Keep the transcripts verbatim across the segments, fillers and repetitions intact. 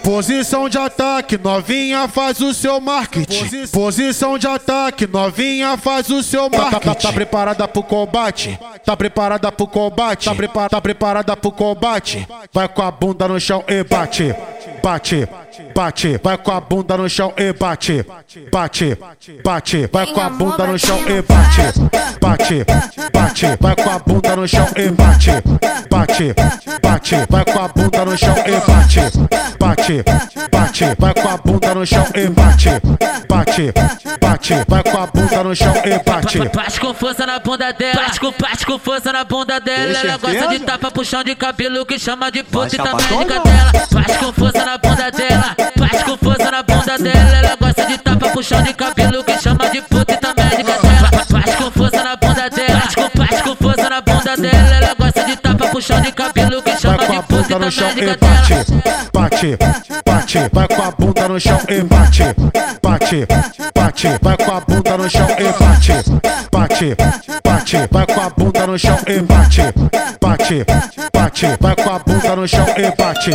Posição de ataque, novinha faz o seu marketing. Posição de ataque, novinha faz o seu marketing. Tá, tá, tá preparada pro combate? Tá preparada pro combate? Tá, prepara, tá preparada pro combate? Vai com a bunda no chão e bate, bate, bate. Vai com a bunda no chão e bate, bate, bate. Vai com a bunda no chão e bate, bate, bate. Vai com a bunda no chão e bate, bate, bate. Vai com a bunda no chão e bate, bate, bate. Vai com a bunda no chão e bate, bate, bate. Vai com a bunda no chão e bate. Bate com força na bunda dela, bate com, bate com força na bunda dela. Ela gosta de tapa, puxão de cabelo que chama de puta e também de cadela. Bate com força na bunda dela, bate com força na bunda dela. Ela gosta de tapa, puxão de cabelo que chama de puta e também de cadela. Bate com força na bunda dela, bate com, bate com força na bunda dela. Ela gosta de tapa, puxão de cabelo que chama de puta e também de cadela. Bate, bate, vai com a bunda no chão e bate, bate, bate. Vai com a bunda no chão e bate, bate, bate. Vai com a bunda no chão e bate, bate, bate. Vai com a bunda no chão e bate.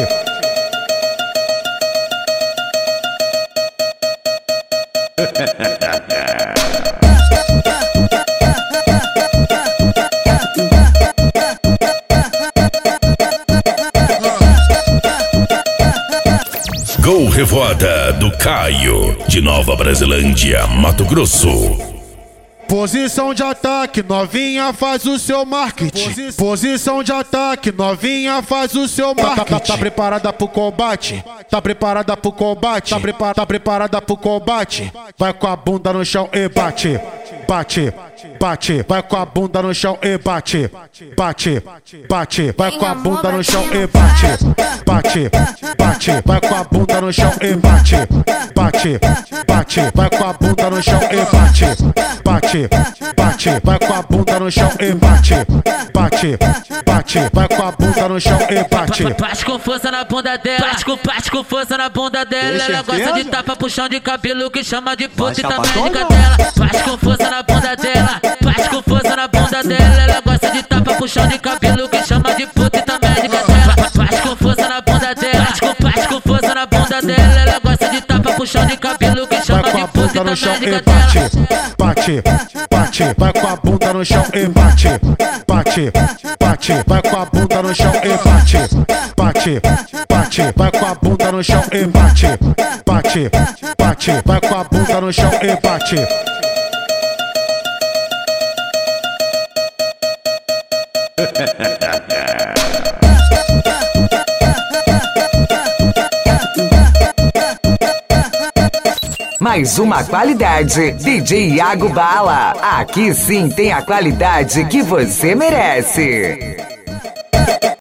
Gol Revoada do Caio, de Nova Brasilândia, Mato Grosso. Posição de ataque, novinha faz o seu marketing. Posição de ataque, novinha faz o seu marketing. Tá, tá, tá preparada pro combate? Tá preparada pro combate? Tá, prepara, tá preparada pro combate? Vai com a bunda no chão e bate, bate, bate. Vai com a bunda no chão e bate, bate, bate. Vai com a bunda no chão e bate, bate, bate. Vai com a bunda no chão e bate, bate, bate. Vai com a bunda no chão e bate, bate, bate. Vai com a bunda no chão e bate, bate, bate. Vai com a bunda no chão e bate. Bate com força na bunda dela, bate com, bate com força na bunda dela. Ela gosta de tapa, puxão de cabelo que chama de puta e também de cadela. Bate com força na bunda dela, bate com força na bunda dela. Ela gosta de tapa, puxão de cabelo que chama de puta e também de cadela. Bate com força na bunda dela, bate com, bate com força na bunda dela. Ela gosta de tapa, puxão de cabelo que chama de puta e também de cadela. Bate, bate, vai com a bunda no chão e bate, bate, bate. Vai com a bunda no chão e bate, bate, bate. Vai com a bunda no chão e bate, bate, bate. Vai com a bunda no chão e bate. Mais uma qualidade, D J Iago Bala. Aqui sim tem a qualidade que você merece.